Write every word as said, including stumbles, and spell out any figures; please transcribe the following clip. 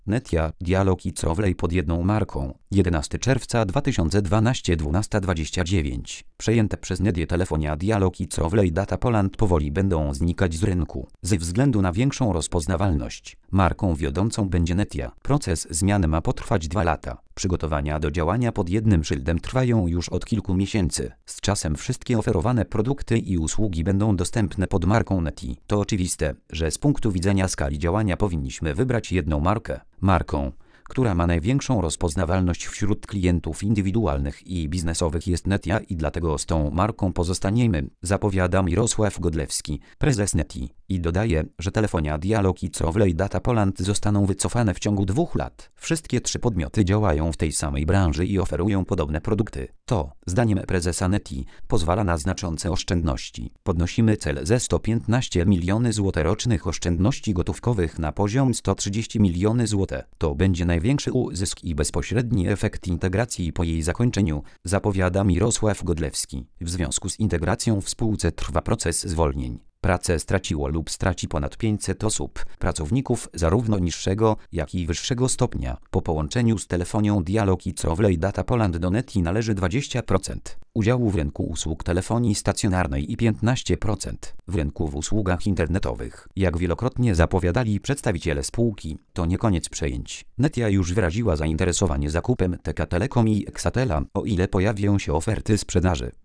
Netia, Dialog i Crowley pod jedną marką. jedenastego czerwca dwa tysiące dwunastego, dwunasta dwadzieścia dziewięć. Przejęte przez Netię Telefonia Dialog i Crowley Data Poland powoli będą znikać z rynku. Ze względu na większą rozpoznawalność, marką wiodącą będzie Netia. Proces zmiany ma potrwać dwa lata. Przygotowania do działania pod jednym szyldem trwają już od kilku miesięcy. Z czasem wszystkie oferowane produkty i usługi będą dostępne pod marką Neti. To oczywiste, że z punktu widzenia skali działania powinniśmy wybrać jedną markę. Marką, która ma największą rozpoznawalność wśród klientów indywidualnych i biznesowych jest Netia i dlatego z tą marką pozostaniemy, zapowiada Mirosław Godlewski, prezes Neti. I dodaje, że Telefonia Dialog i Crowley Data Poland zostaną wycofane w ciągu dwóch lat. Wszystkie trzy podmioty działają w tej samej branży i oferują podobne produkty. To, zdaniem prezesa Neti, pozwala na znaczące oszczędności. Podnosimy cel ze sto piętnaście milionów złotych rocznych oszczędności gotówkowych na poziom sto trzydzieści milionów złotych. To będzie największy uzysk i bezpośredni efekt integracji po jej zakończeniu, zapowiada Mirosław Godlewski. W związku z integracją w spółce trwa proces zwolnień. Pracę straciło lub straci ponad pięćset osób, pracowników zarówno niższego, jak i wyższego stopnia. Po połączeniu z Telefonią Dialog i Crowley Data Poland do Neti należy dwadzieścia procent udziału w rynku usług telefonii stacjonarnej i piętnaście procent w rynku w usługach internetowych. Jak wielokrotnie zapowiadali przedstawiciele spółki, to nie koniec przejęć. Netia już wyraziła zainteresowanie zakupem T K Telekom i Exatela, o ile pojawią się oferty sprzedaży.